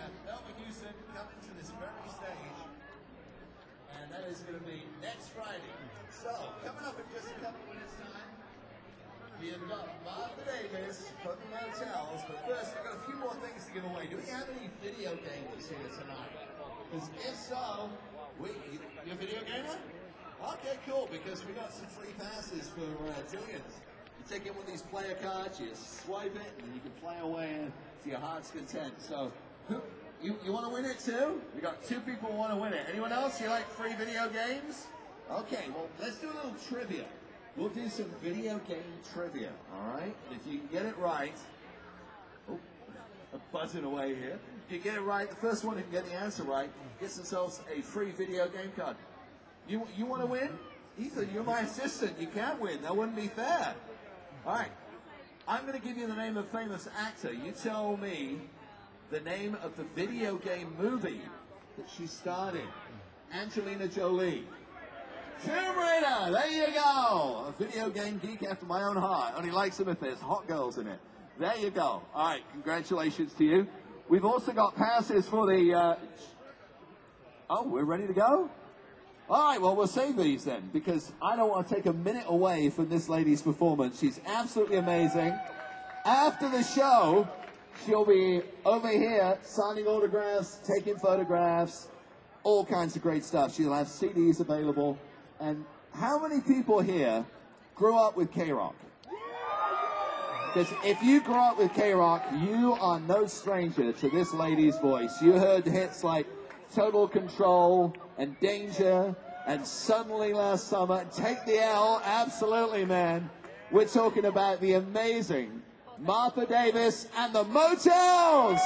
have Melba Houston coming to this very stage, and that is going to be next Friday. So, coming up in just a couple minutes' time, we have got Martha Davis from the Motels, but first I've got a few more things to give away. Do we have any video gamers here tonight? Because if so, you're a video gamer? Okay, cool, because we got some free passes for Jillian's. You take in one of these player cards, you swipe it, and you can play away to your heart's content. So, you want to win it too? We got 2 people who want to win it. Anyone else? You like free video games? Okay, well, let's do a little trivia. We'll do some video game trivia, all right? And if you can get it right, oh, I'm buzzing away here. If you get it right, the first one who can get the answer right gets themselves a free video game card. You want to win? Ethan, you're my assistant. You can't win. That wouldn't be fair. All right. I'm going to give you the name of a famous actor. You tell me the name of the video game movie that she starred in. Angelina Jolie. Tomb Raider, there you go. A video game geek after my own heart. Only likes them if there's hot girls in it. There you go. All right, congratulations to you. We've also got passes for the... Oh, we're ready to go? All right, well, we'll save these then, because I don't want to take a minute away from this lady's performance. She's absolutely amazing. After the show, she'll be over here signing autographs, taking photographs, all kinds of great stuff. She'll have CDs available. And how many people here grew up with K-Rock? Because if you grew up with K-Rock, you are no stranger to this lady's voice. You heard hits like Total Control and Danger and Suddenly Last Summer. Take the L, absolutely, man. We're talking about the amazing Martha Davis and the Motels.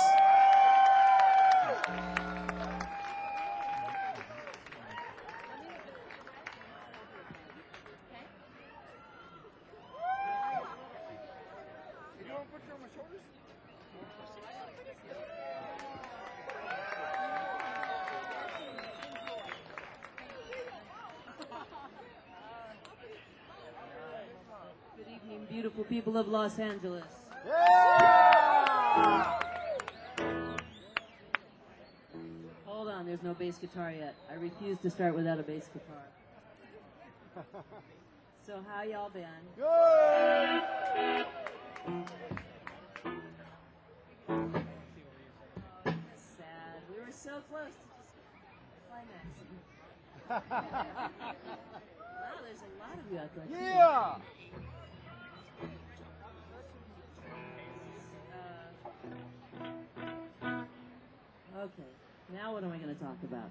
Beautiful people of Los Angeles. Yeah! Hold on, there's no bass guitar yet. I refuse to start without a bass guitar. So how y'all been? Good! Sad. We were so close to just climaxing. Wow, there's a lot of you out there. Yeah! Okay, now what am I going to talk about?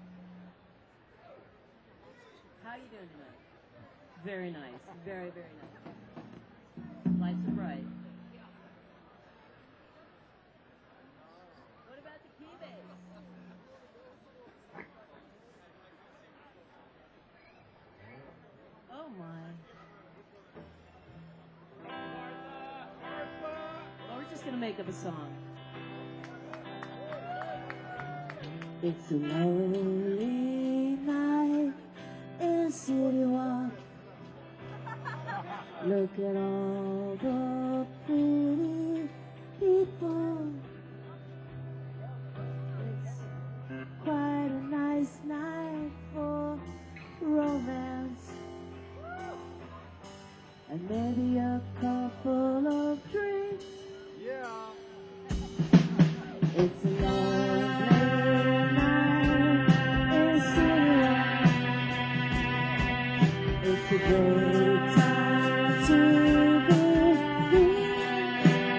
How you doing tonight? Very nice. Very, very nice. Lights are bright. What about the key bass? Oh my. Well, we're just going to make up a song. It's a lonely night in City Walk. Look at all the pretty people. It's quite a nice night for romance, and maybe a couple of drinks. Yeah! It's a lonely it's a great time to be here.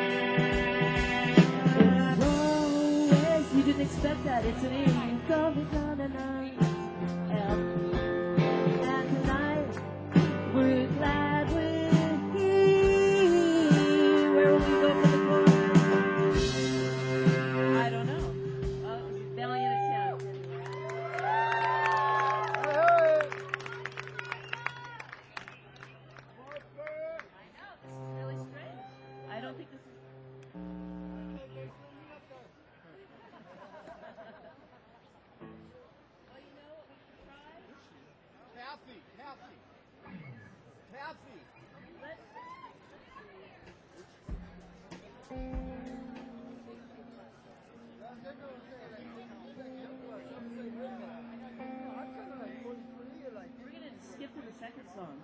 It's always, you didn't expect that, it's an E coming down and L. And tonight, we're glad we're here. Where will we go for the chorus? I don't know. Valiant attempt. I don't think this is... Oh, you know what we should try? song.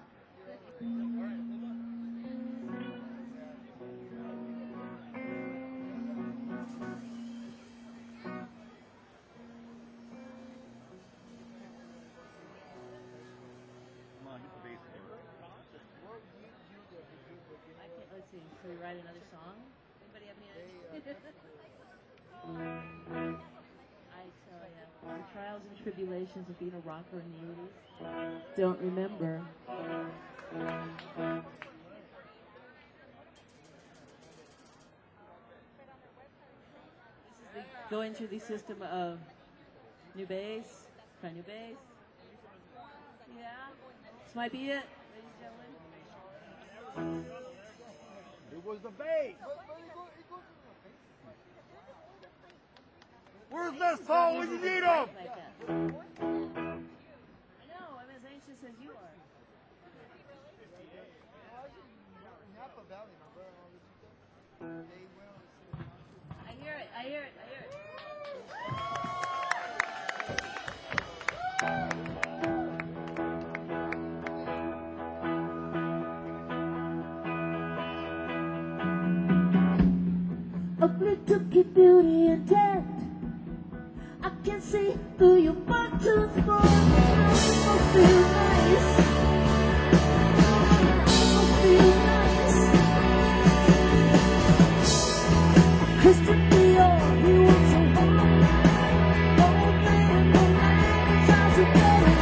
Come on, get the bass in here. Let's see. Can we write another song? Anybody have any ideas? I tell you, the trials and tribulations of being a rocker in the 80s. Don't remember. This is going through the system of new bass. Try new bass. Yeah. This might be it, ladies and gentlemen. It was the bass. Where's that song when you need them? Like that. I know, I'm as anxious as you are. Napa Valley, my brother. I hear it, I hear it, I hear it. Ugly took your beauty intact. I can see through your buttons, boy. Must feel nice. Must feel nice. Christian Dior, he was so hot. Oh man, how's it going?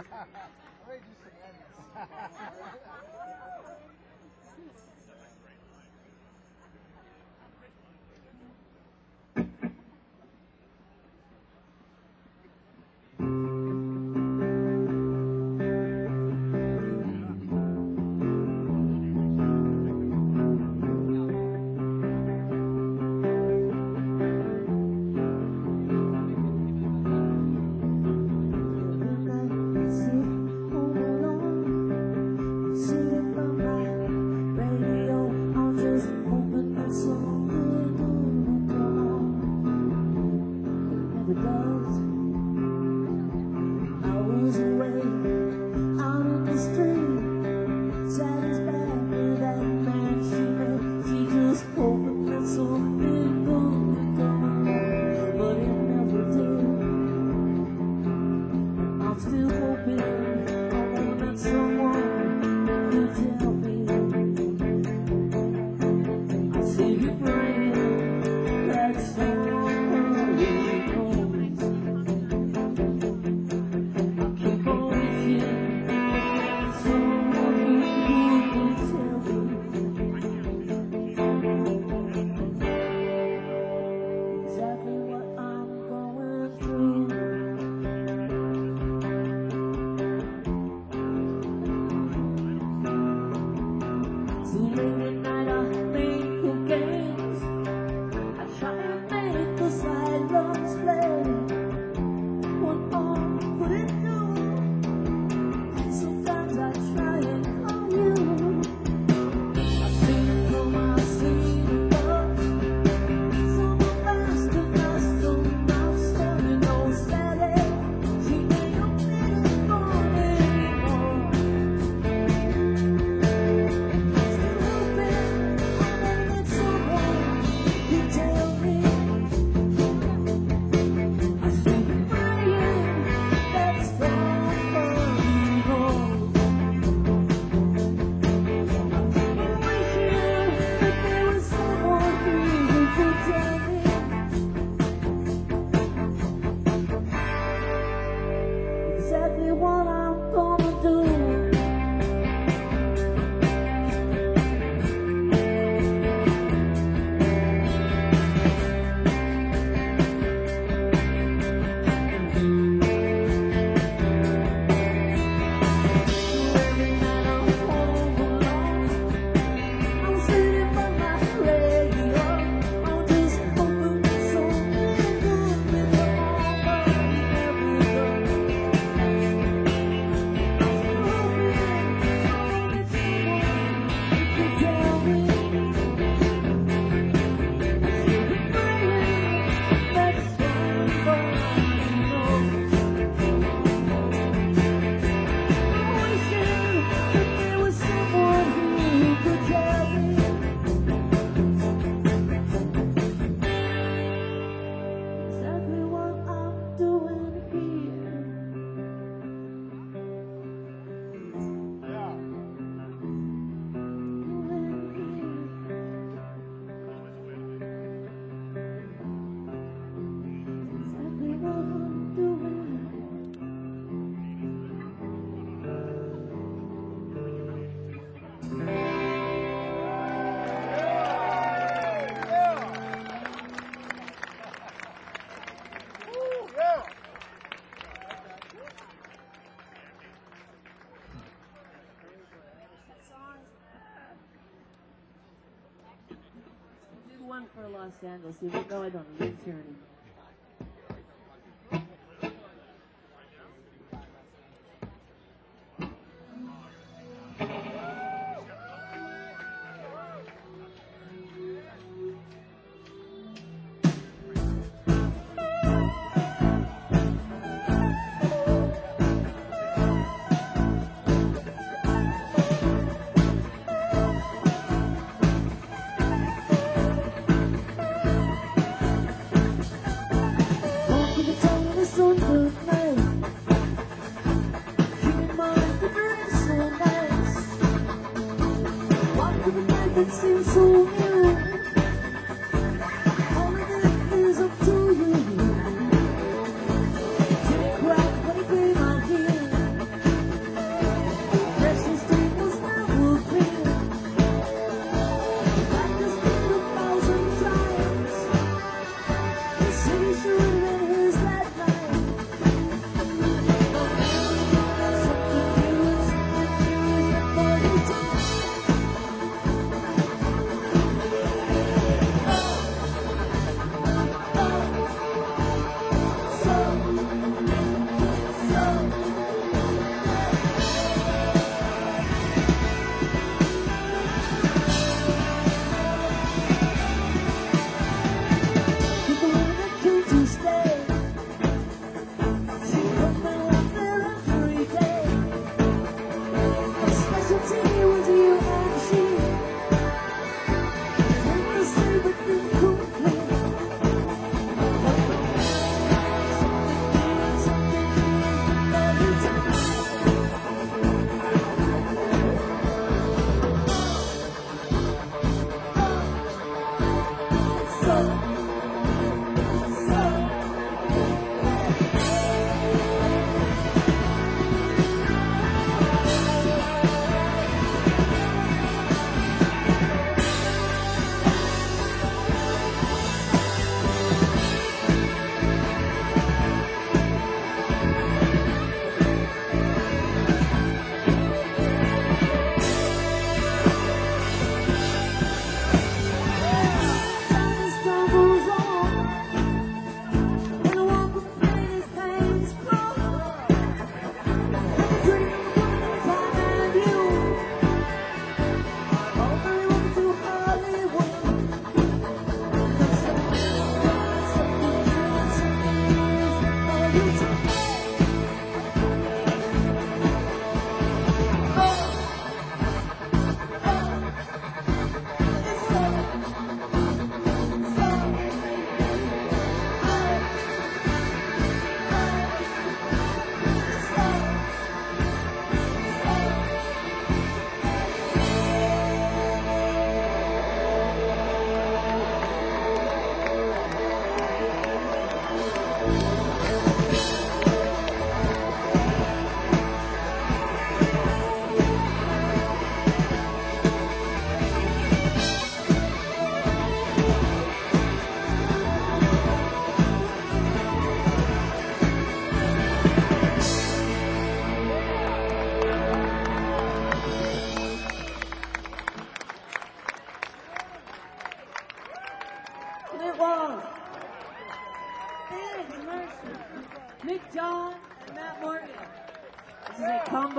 ready to do some one for Los Angeles, even though I don't live here anymore.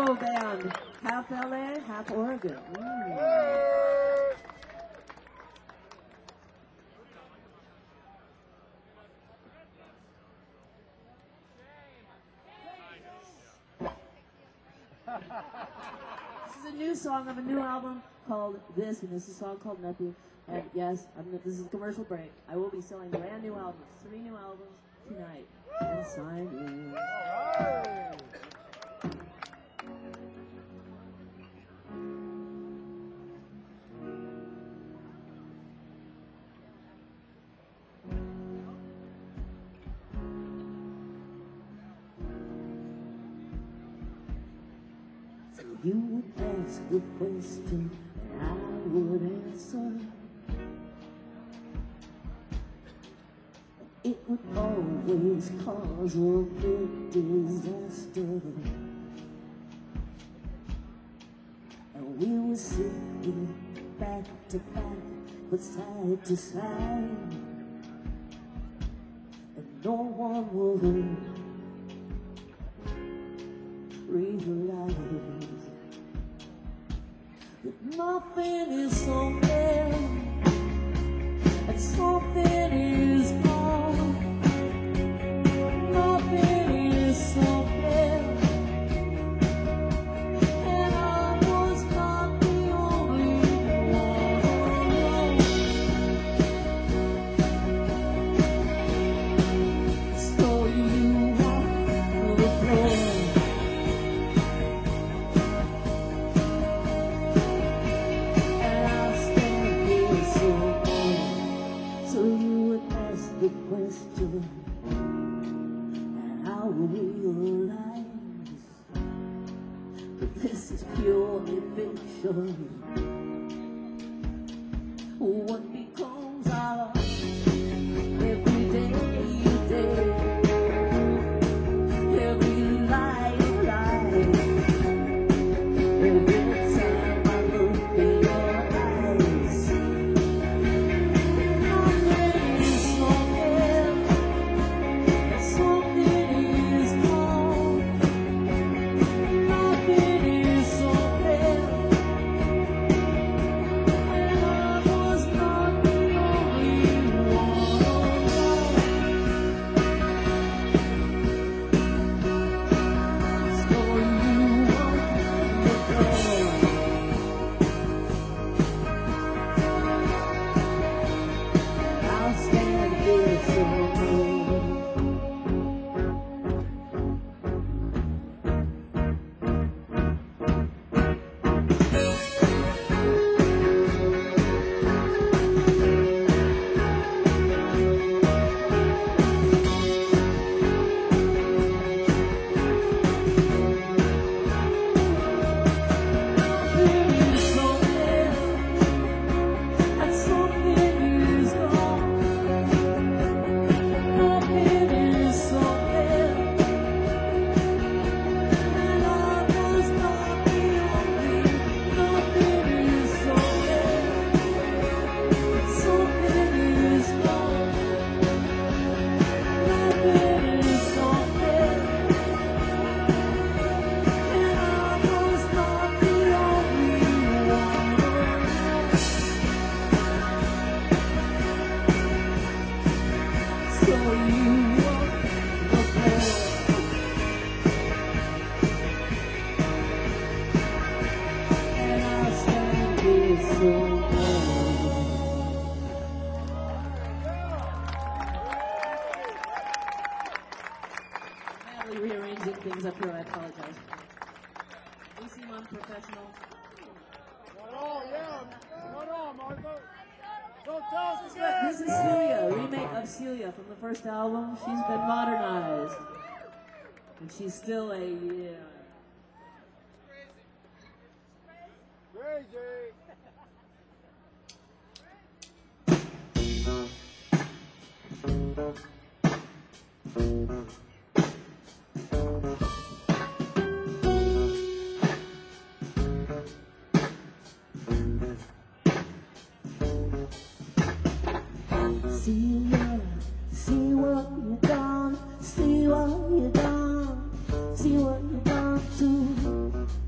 Bravo band. Half LA, half Oregon. This is a new song of a new album called This, and this is a song called Nothing. And yes, this is a commercial break. I will be selling brand new albums, 3 new albums tonight. And sign in. Alright. So you would ask a question, and I would answer. It would always cause a big disaster. And we were sitting back to back, but side to side. And no one would realize that nothing is so bad and something is wrong. Nothing is so bad, and I was not the only one. So you walk the floor. So you would ask the question, and I will realize that this is pure eviction. What becomes our everyday day, every light of life, every time I look in your eyes. Rearranging things up here, I apologize. We seem unprofessional. Not all, yeah. Not all, Marco. Don't tell us again. This is Celia, a remake of Celia from the first album. She's been modernized. And she's still a, Crazy. Celia, see what you done, see what you done, see what you done to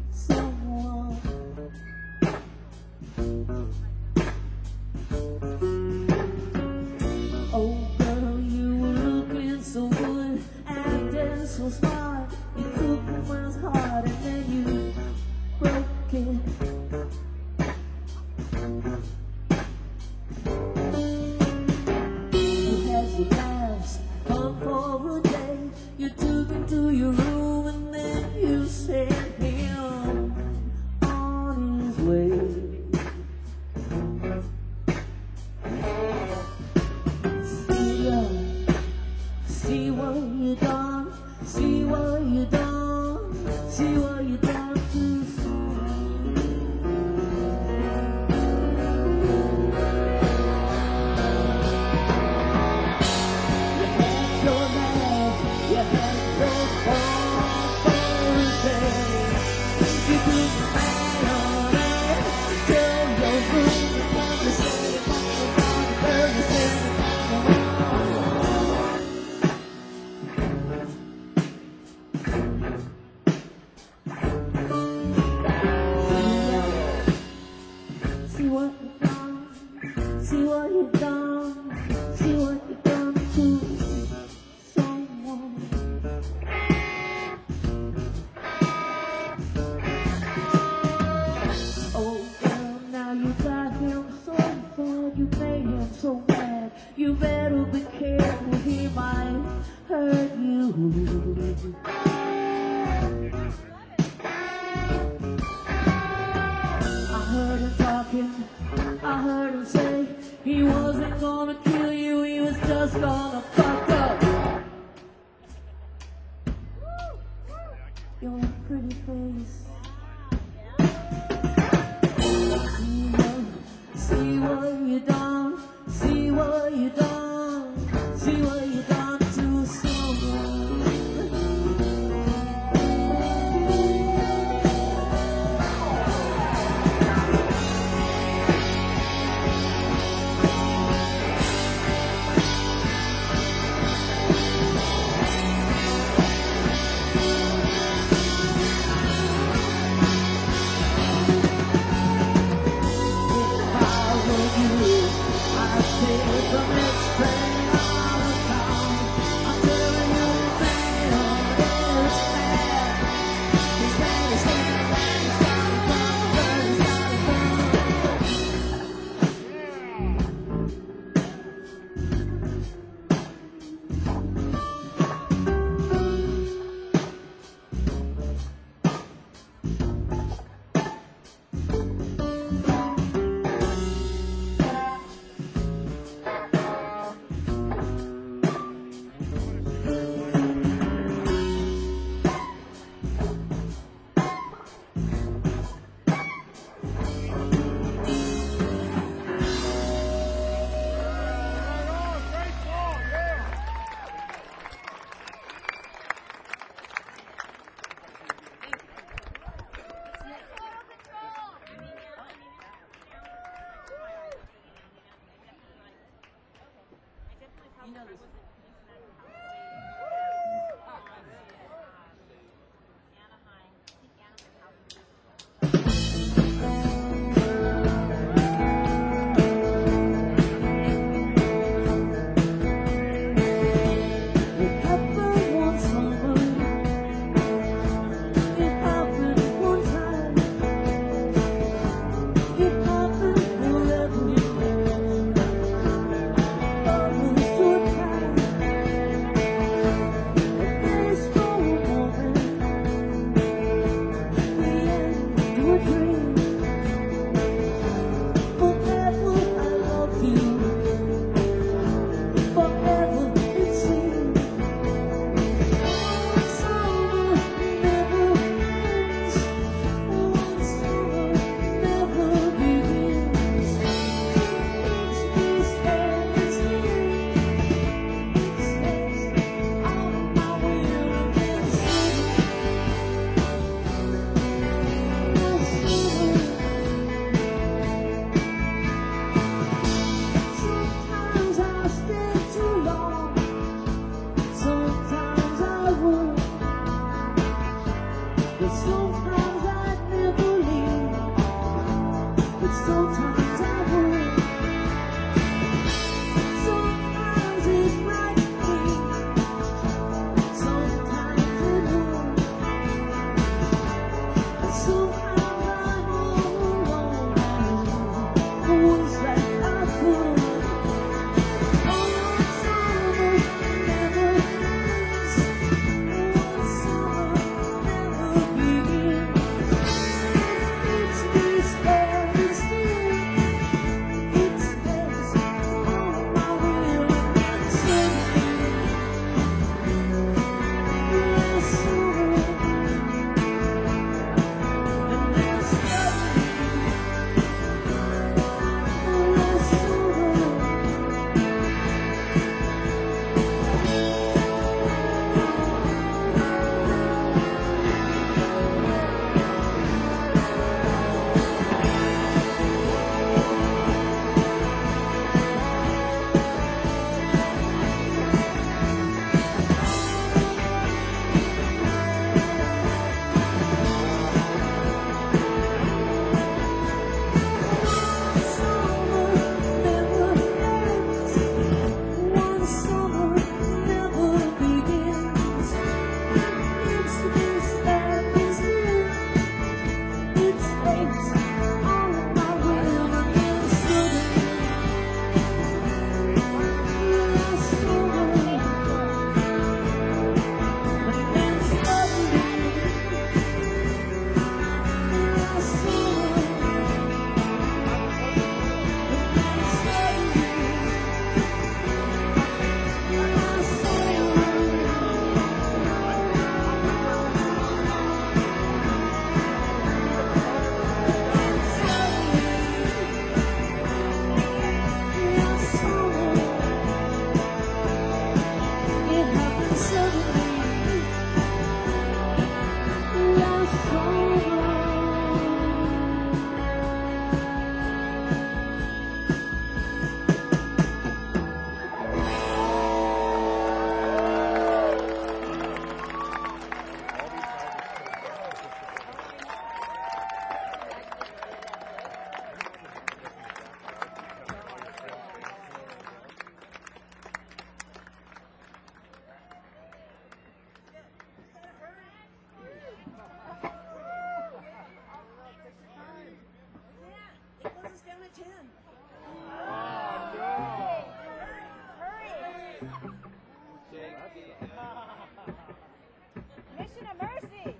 Mission of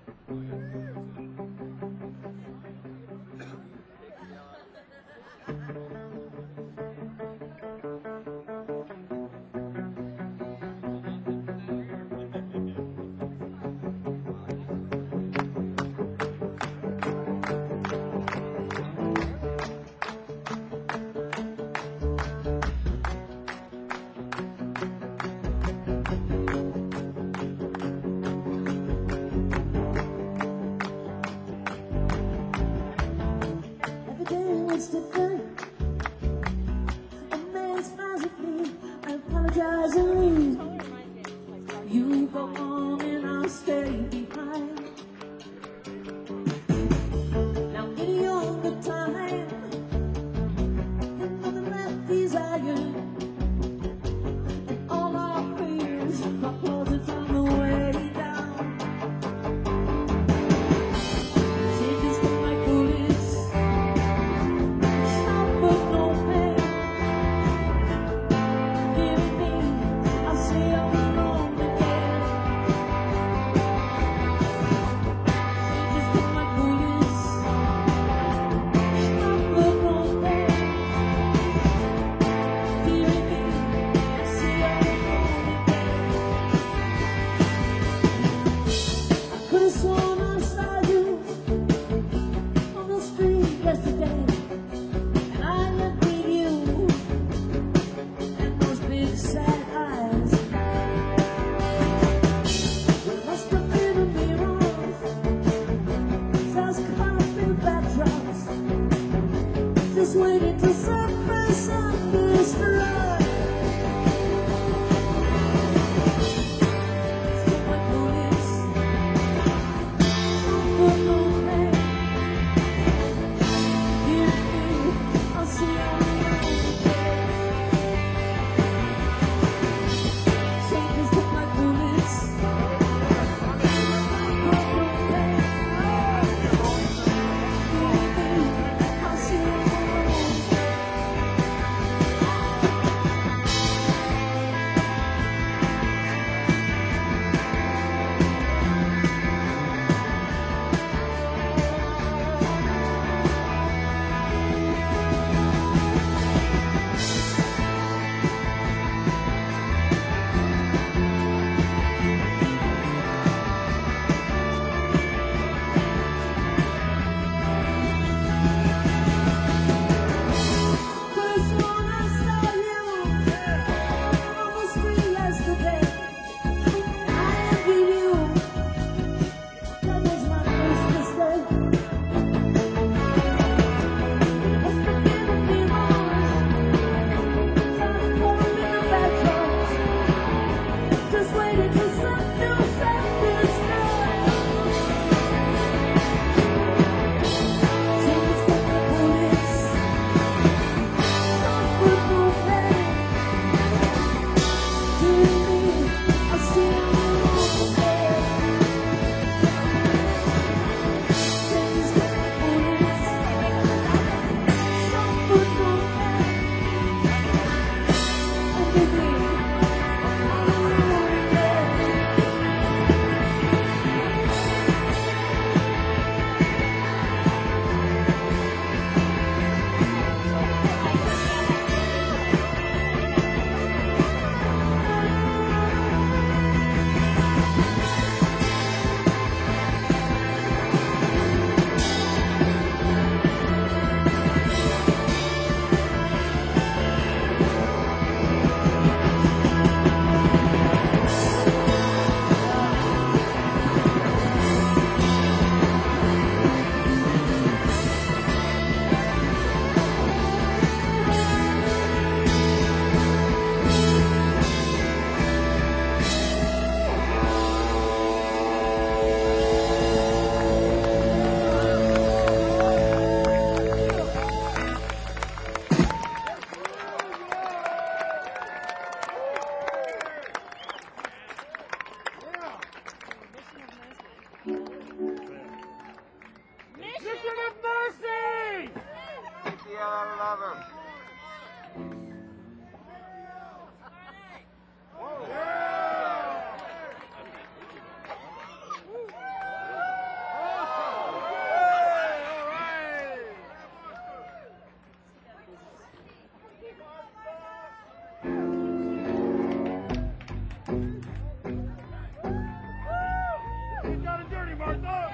Mercy. Every day was different. A man smiles at me. I apologize and leave. Just waiting to surface on this flood. Still my bullets. But no man. Hear me, I'll see you. Soldiers took my bullets. But no man. Hear me, I'll see you. First one I saw you, I almost realized today I envied you. That was my first mistake. Forgive me wrong, time for me to back off. Just waiting for some new satisfaction. Soldiers took my bullets. With no pain, to me, I see you there. Things with my bullets, some with no pain, and with me, I'm there. Mission of Mercy! You got it dirty, Martha!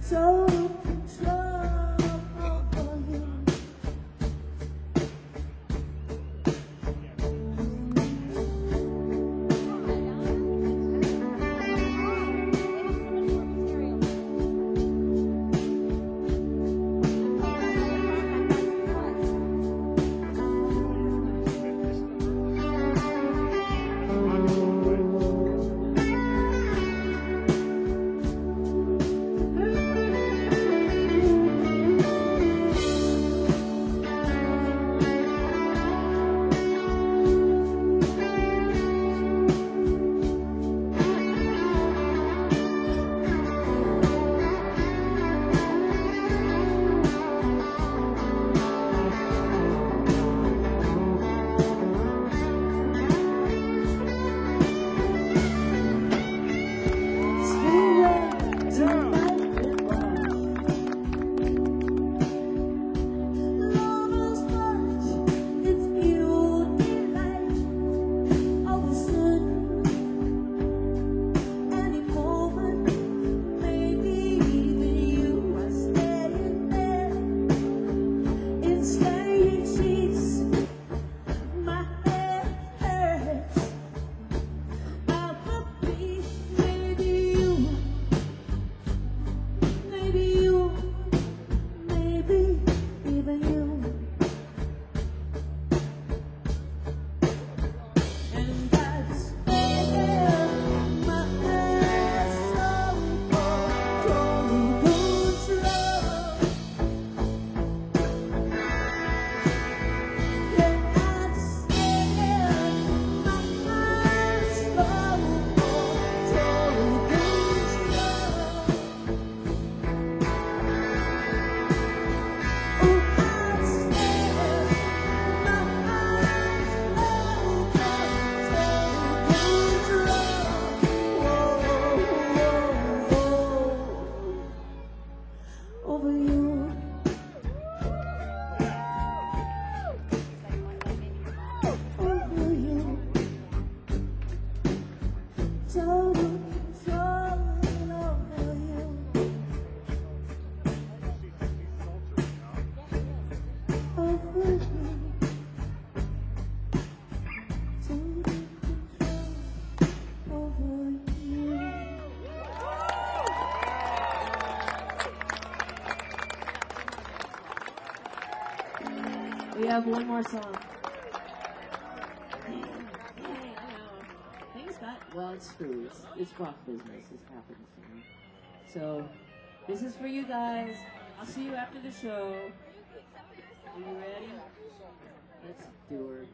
total control over you. Over you. Over you. Total control over you. Over you. Total control over you. We have one more song. Things got, well, it's true. It's rock business. It happens. You know? So, this is for you guys. I'll see you after the show. Are you ready? Let's do her.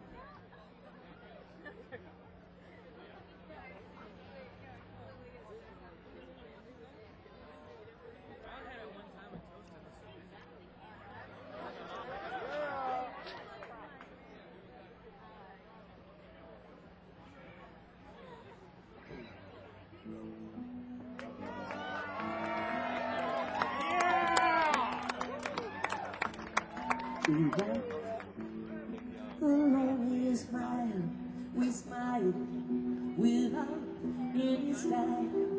Even the loneliest smile, we smile without any style.